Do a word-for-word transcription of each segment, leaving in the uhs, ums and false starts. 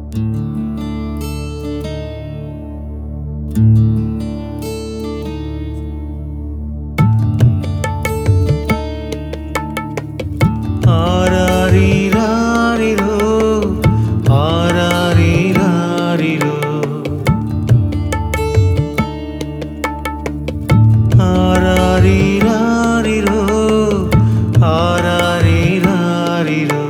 ಆರಾರಿರಾರಿರೋ ಆರಾರಿರಾರಿರೋ ಆರಾರಿರಾರಿರೋ ಆರಾರಿರಾರಿರೋ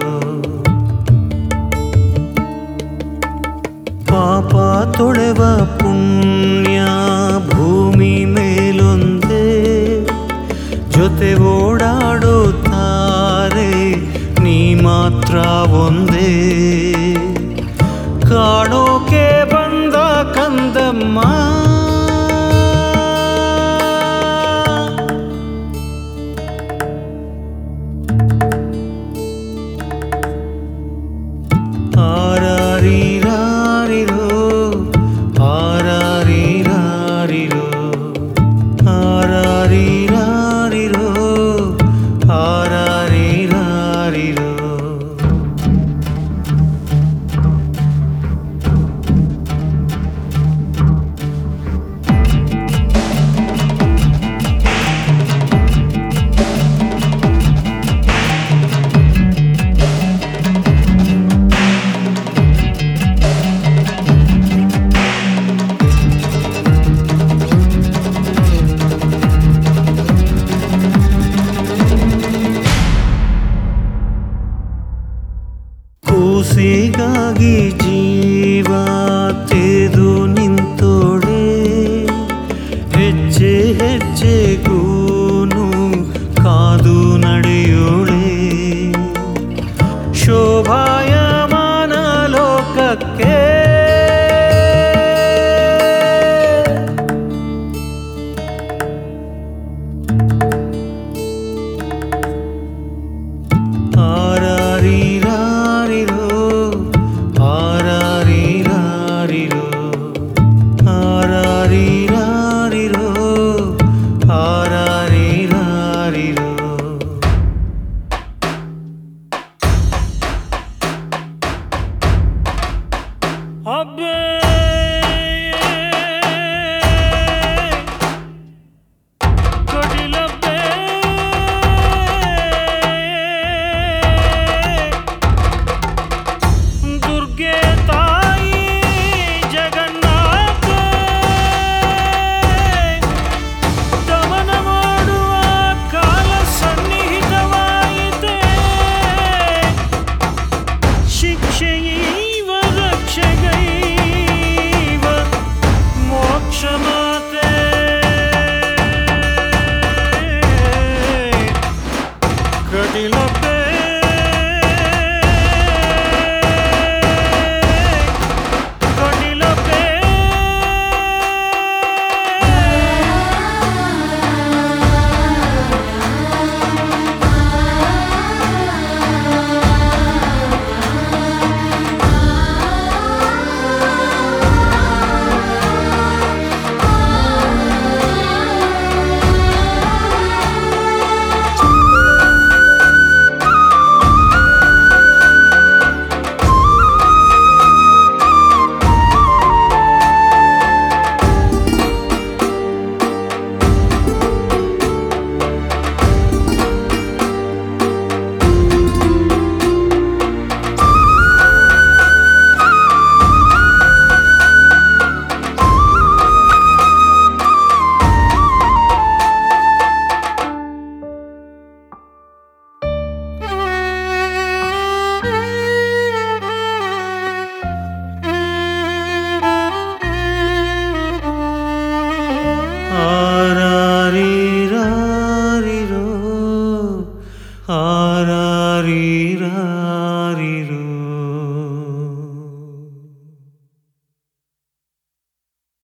ಪಾಪ ತೊಳೆವ ಪುಣ್ಯ ಭೂಮಿ ಮೇಲೊಂದೇ ಜೊತೆ ಓಡಾಡುತ್ತಾರೆ ನೀ ಮಾತ್ರ ಒಂದೇ ಕಾಣೋಕೆ ಬಂದ ಕಂದಮ್ಮ ಆರಾರಿರಾರಿರೋ ಆರಾರಿರಾರಿರೋ ಆರಾರಿರಾರಿರೋ ಆರಾರಿರಾರಿರೋ ಕೂಸಿಗಾಗಿ ಜೀವ ತೆದು ನಿಂತೋಡೆ ಹೆಜ್ಜೆ ಹೆಜ್ಜೆಗೂನು ಕಾದು ನಡೆಯೋಳೆ ಶೋಭಾಯಮಾನ ಲೋಕಕ್ಕೆ ಆರಾರಿರಾರಿರೋ ಆರಾರಿರಾರಿರೋ ಆರಾರಿರಾರಿರೋ ಆರಾರಿರಾರಿರೋ ಅಬ್ಬೇ ಕೊಡಿಲಬ್ಬೆ ದುರ್ಗೆ ತಾಯಿ ಜಗನ್ನಾಥ ದಮನ ಮಾಡುವ ಕಾಲ ಸನ್ನಿಹಿತವಾಯಿತೆ ಶಿಕ್ಷೆಯೈವ ರಕ್ಷೆಗೈವ ಮೋಕ್ಷ ಮಾತೆ ಕಡಿಲಬ್ಬೆ ಕಡಿಲಬ್ಬೆ ಆರಾರಿರಾರಿರೋ ಆ